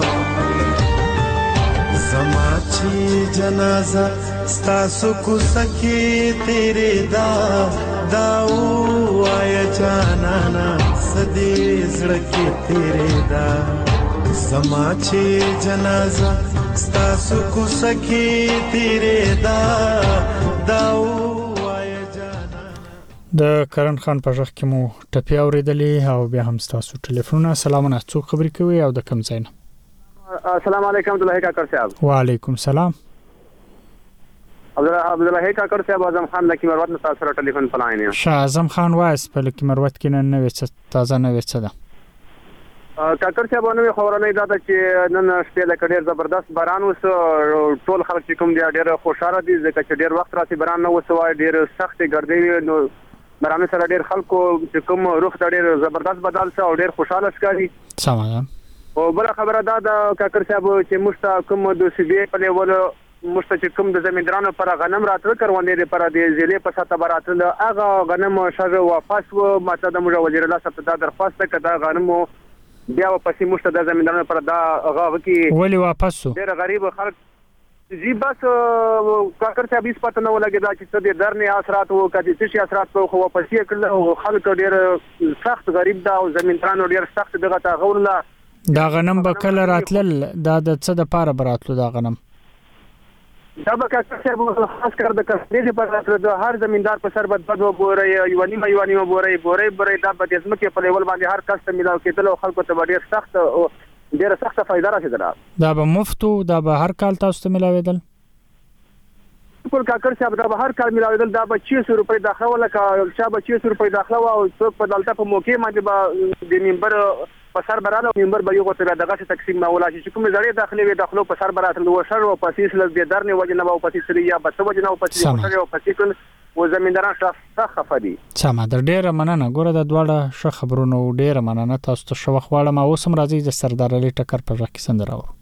زما چې جنازه ستاسو کو سکی تیرے دا داو آیا جانانا سدی زړکی تیرے دا زما چې جنازه ستاسو کو سکی تیرے دا داو آیا جانا. د کرن خان په ژغ کې مو ټپی اوریدلې او بیا هم ستاسو ټلیفون. سلامونه، څوک خبرې کوي او د کوم ځای نه؟ السلام علیکم عبدالله کاکر صاحب. وعلیکم السلام. عبدالله کاکر صاحب، اعظم خان لکی مروت نه تاسو سره ټلیفون پلاین یم. شاه اعظم خان وایس په لکی مروت کې نن نوې څه تازه نوې څه ده؟ کاکر صاحب نو خبرونه دا چې نن شپه د ډېر زبردست باران وس، ټول خلک چې کوم دی ډېر خوشاله دي ځکه چې ډېر وخت راځي باران نه وسوای، ډېر سخت ګرځي. نو مرانه سره ډېر خلکو چې کوم روح ته ډېر زبردست بدل شو او ډېر خوشاله ښکاري. سمه ده. او بل خبره دا د کاکر صاحب چې مشته کوم د سیبې په لیول مشته چې کوم د زمیندرانو پر غنم راتل کروندې پر د ضلع په ساته براتل هغه غنم شر واپس و ماته د موږ وزیر الله صاحب ته درخواست کړه غنم بیا واپس مشته د زمیندرانو پر دا هغه کې ولی واپس شو ډېر غریب خلک زی بس کاکر صاحب هیڅ پته نه ولګی دا چې څه د درنې اثرات او کدي څه اثرات خو واپس یې کړل او خلک ډېر سخت غریب دا او زمیندرانو ډېر سخت دغه تا غوړله. دا غنم به کله راتلل دا د څه د پاره براتلو دا غنم دا به کاکر صاحب خاص کر د کسبې پر راتلو د هر زمیندار په سر بد بد وګوري یو نیمه یو نیمه بوري بوري بوري دا به د اسمکه په لیول باندې هر کس ته ملاو کېدل او خلکو ته ډېر سخت ډېر سخت فائدہ راشي. دا به مفتو دا به هر کال تاسو ته ملاویدل ټول کاکر صاحب دا به هر کال ملاویدل دا به چھ سو روپۍ داخله ولا کا چې به چھ سو روپۍ داخله او څوک په دلته په موقع باندې به د منبر په سر براله منبر به یو ته دغه تقسیم مولا چې کوم زړې داخلي وي داخلو په سر براته نو شر او پسیس لږ د درنې وجه نه او پسیس یا به څه وجه نه او پسیس شر او پسیس او زمینداران څخه خفدي. سمه در ډیره مننه ګوره د دواړه ښه خبرونه ډیره مننه تاسو ته شو خواړه ما اوسم راځي د سردار علي ټکر په ځکه سندره و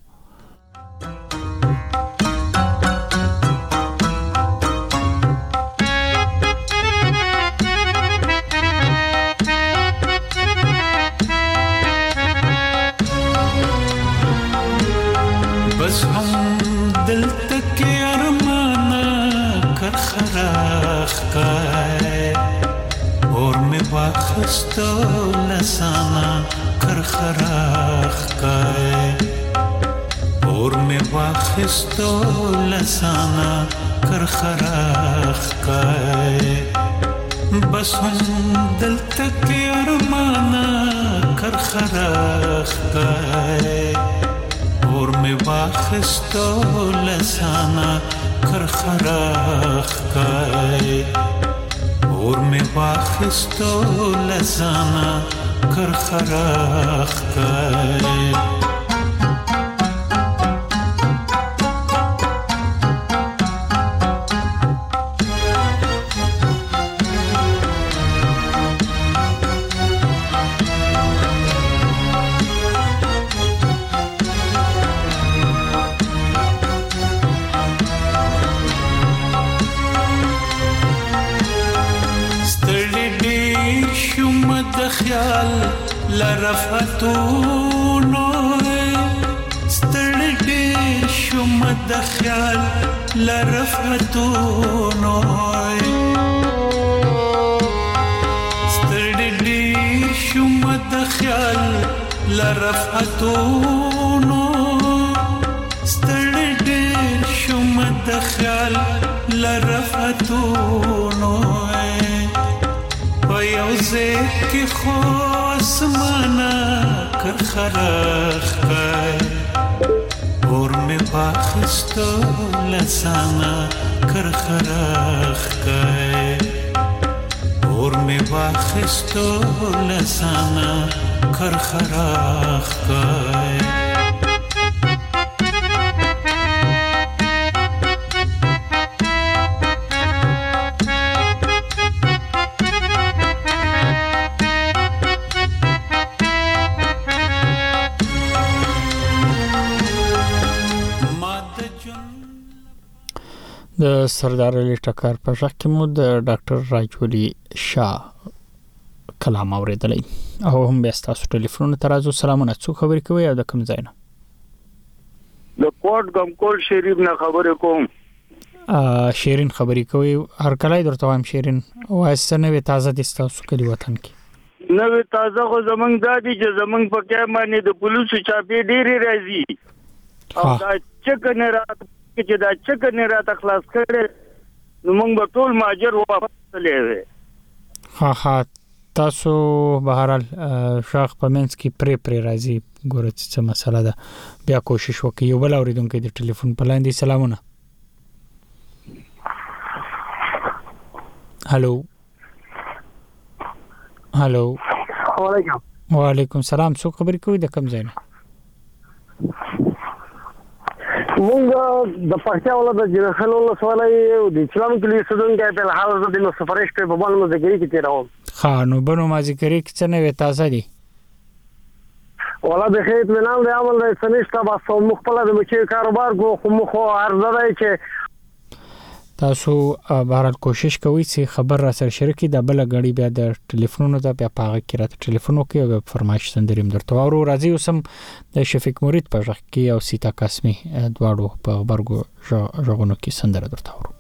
बस हम दिल तक के अरमाना कर खराख का है और मैं वाखस्तो लसाना कर खराख का है और मैं वाखस्तो लसाना कर खराख का है बस हम दिल तक के अरमाना कर खराख का है और मैं वाखस्तो लसाना कर खराख का है और मैं वाखस्तो लसाना कर खराख का है لرفتونو ستړي شوم د خیال لرفتونو ستړي شوم د خیال لرفتونو ستړي شوم د خیال لرفتونو پيوزه کی خوش منا کر خراخ کای اور میں باخستو لسانا کر خراخ کای اور میں باخستو لسانا کر خراخ کای د سردار علي ټکر په ځکه کې مو د ډاکټر راجولي شاه کلام اوریدلې او هم بیا تاسو ټلیفون ته راځو سلامونه څو خبرې کوي او د کوم ځای نه د کوټ ګمکول شریف نه خبرې کوم ا شیرین خبرې کوي هر کله درته وایم شیرین وایسته نه تازه دي تاسو کلی وطن کې نو تازه خو زمنګ دادی چې زمنګ په کې باندې د پولیسو چاپی ډېری راځي او دا چکنه رات چې دا چکنه رات خلاص کړي نو موږ به ټول ماجر واپس لېوي ها ها تاسو بهرال شاخ پمنس کې پری پری راځي ګوره څه مسله ده بیا کوشش وکړئ یو بل اوریدونکو د ټلیفون په لاندې سلامونه هالو هالو وعلیکم وعلیکم سلام څو خبرې کوي د کوم ځای نه مونږ د پښتیا ولادت د خلولو سوالای د اسلام کلی سودون کې په حال د نو سفرش په بابا نو ذکر کې تیراو خانو بنو ما ذکر کې څه نه وي تاسو دي ولا د خیت منال د عمل د سنشت بس مخبل د مچي کاروبار کو خو مخ عرضه دی چې تاسو بهرال کوشش کوئ چې خبر را سره شریکي د بل غړي بیا د ټلیفونونو د بیا پاغه کې راته ټلیفون وکي او فرمایش سندریم درته ورو راځي اوسم د شفیق مرید په ځخ کې او سیتا قاسمی دواړو په خبرګو ژغونو کې سندره درته ورو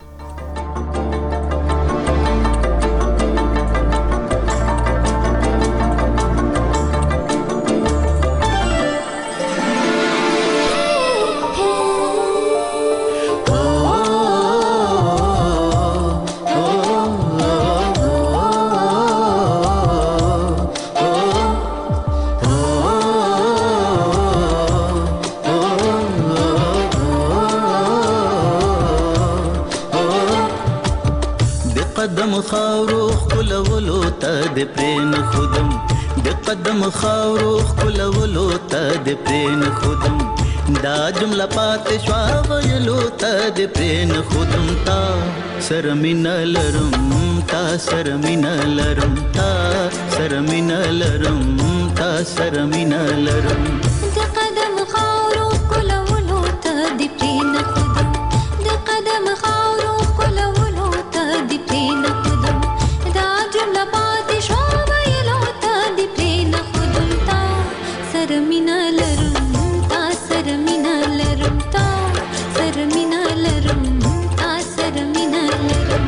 خاورو خلولو ته د پرین خودم د قدم خاورو خلولو ته د پرین خودم دا جمله پات شوا ویلو ته د پرین خودم تا سرمین لرم تا سرمین لرم تا سرمین لرم تا سرمین لرم د قدم خاورو خلولو ته د پرین خودم د قدم خاورو خلولو ته د پرین سرمینه لرم تا سرمینه لرم تا سرمینه لرم تا سرمینه لرم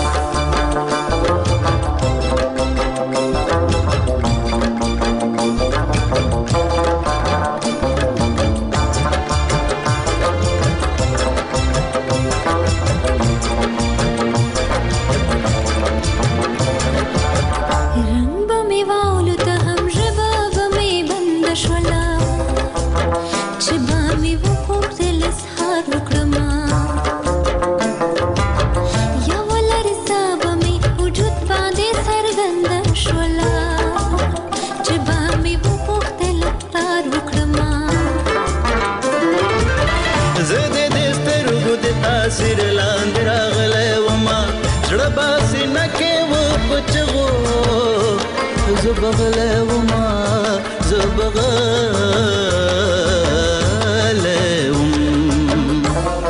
زبغله وما زبغله وم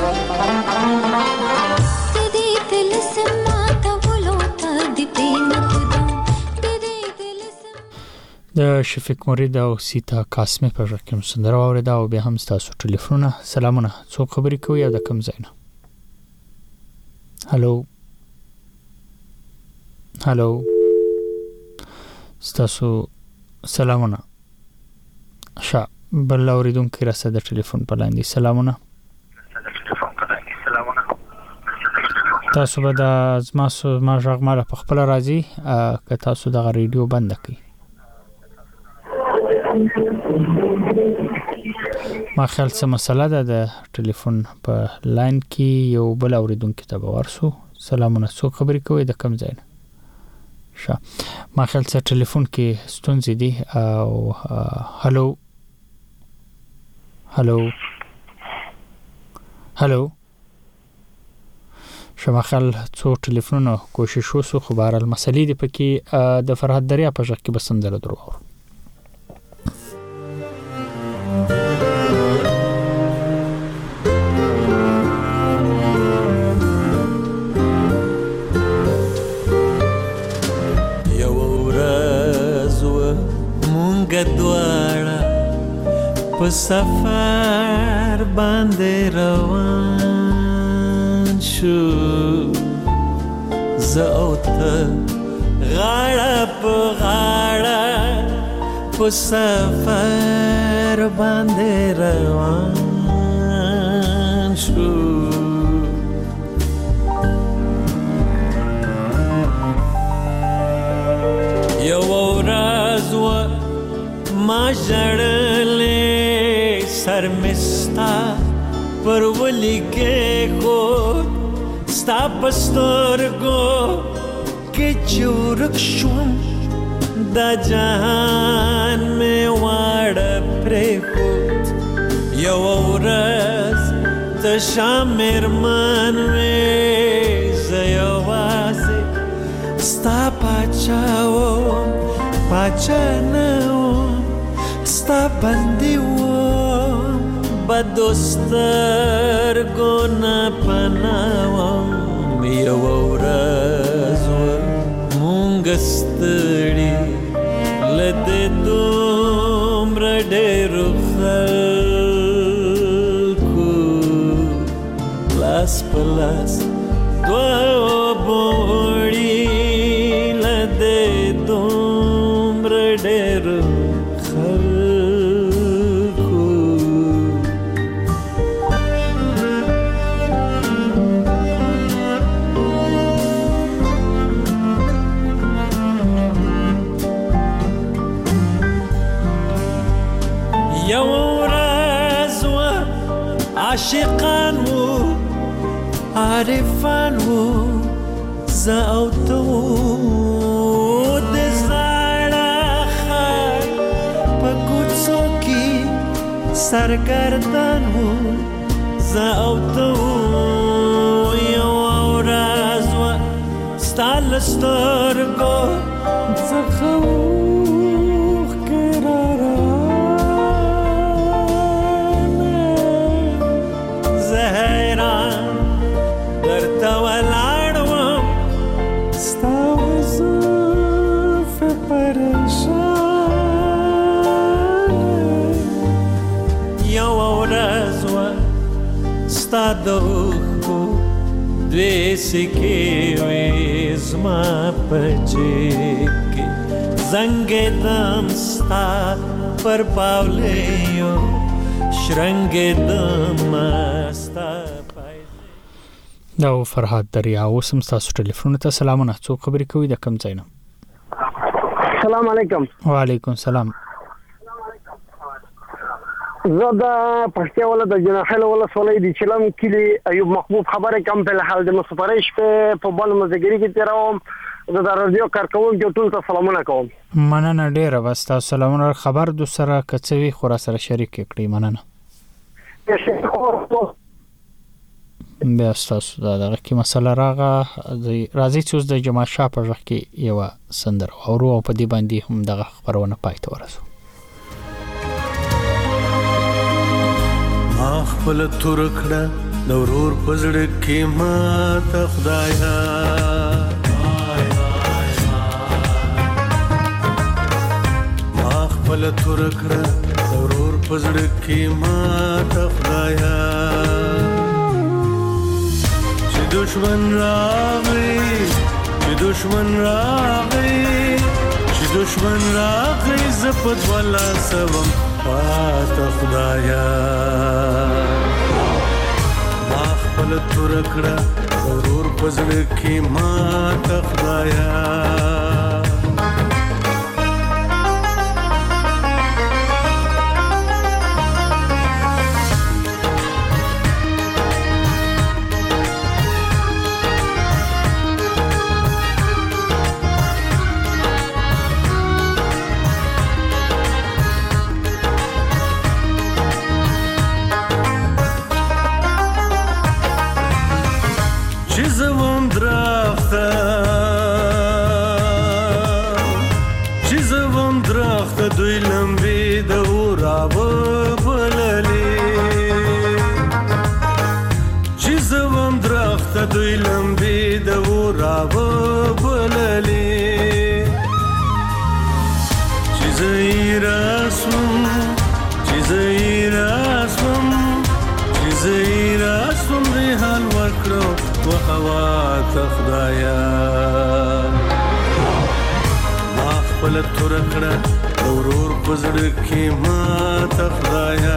تدي تلسم ما تولو تدي بين خدا تدي تلسم د شفیق مرید او سیتا قاسمی په رقم سندره اوریدا او به هم تاسو ټلیفون سلامونه څو خبرې کوي د کم ځای نه هالو هالو ستاسو سلامونه شا بل اوریدونکو را سره د ټلیفون په لاندې سلامونه تاسو به د ازما سو ما ژغماله په خپل راځي که تاسو د ریډیو بند کړئ ما خیال څه مسله ده د ټلیفون په لاین کې یو بل اوریدونکو ته به ورسو سلامونه څو خبرې کوي د کم ځای نه شا ما خیال څه ټلیفون کې ستونزې دي او هالو هالو هالو شما خیال څو ټلیفونونو کوشش وسو خو بهر المسلې دي پکې د فرحت دریا په ځخ کې بسندره درو دواړه په سفر باندې روان شو زه او ته غاړه په غاړه په سفر باندې روان شو یو ورځ و ما جړلې سر مستا پر ولي کې کو ستا پسترګو کې چورک شوم دا جهان مې واړه پرې خو یو ورځ تشامر منوي زيوازي ستا پاچاوم پاچانوم ستا بندیوم بدوستر گونا پناوم یو ورځ مونږ ستړي لده دومره ډېرو خلکو لاس په لاس دوه بوړي لده دومره ډېرو عاشقان وو عارفان وو زه او ته وو د زاړه ښار په کوڅو کې سرګردان وو زه او ته وو یوه ورځ وه ستا له سترګو څخه اوښکې را ستا د اوښکو دوې سکې وې زما په جیب کې زنګېدم ستا پر پاولیو شرنګېدمه ستا دا و فرهاد دریا اوس هم ستاسو ټلیفون ته سلامونه څوک خبرې کوي د کوم ځای نه سلام علیکم وعلیکم سلام زه د پښتیا ولا د جناحله ولا سولې د چلم کلی ایوب محبوب خبره کم په حال د مسافرۍ شپه په بل مزګری کې تیروم د رادیو کارکون کې ټول ته سلامونه کوم مننه ډیره واستا سلامونه خبر د سره کڅوي خورا سره شریک کړی مننه بیا تاسو دا دغه کی مسله راغه راځي چې اوس د جماعت شاه په ځخ کې یو سندر او ورو په دی باندې هم دغه خبرونه پاتې ورسو خپل تورکړه د ورور پزړه کې ما ته خدایا ما خپل تورکړه د ورور پزړه کې ما ته خدایا چې دشمن راغی چې دشمن راغی چې دشمن راغی زپد ولا سوم پاته خدایا ما خپل تورکړه ورور پزړه کې ما ته خدایا دوی لمبي د وراو بللي چې زیراسم چې زیراسم چې زیراسم ری حال ورکړو و هوا ته خدایا ما خپل تورکړه ورور پزړه کې ما ته خدایا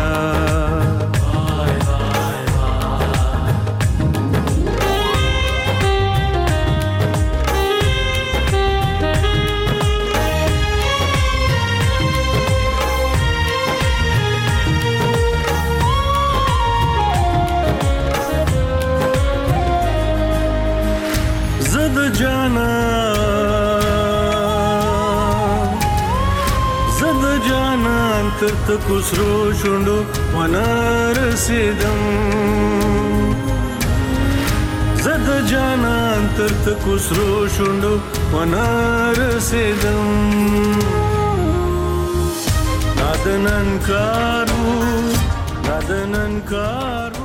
تر تکو سرو شوندو ونه رسیدم درته کوسرو شونډو ونه رسېدم دا د نن کار و دا د نن کار و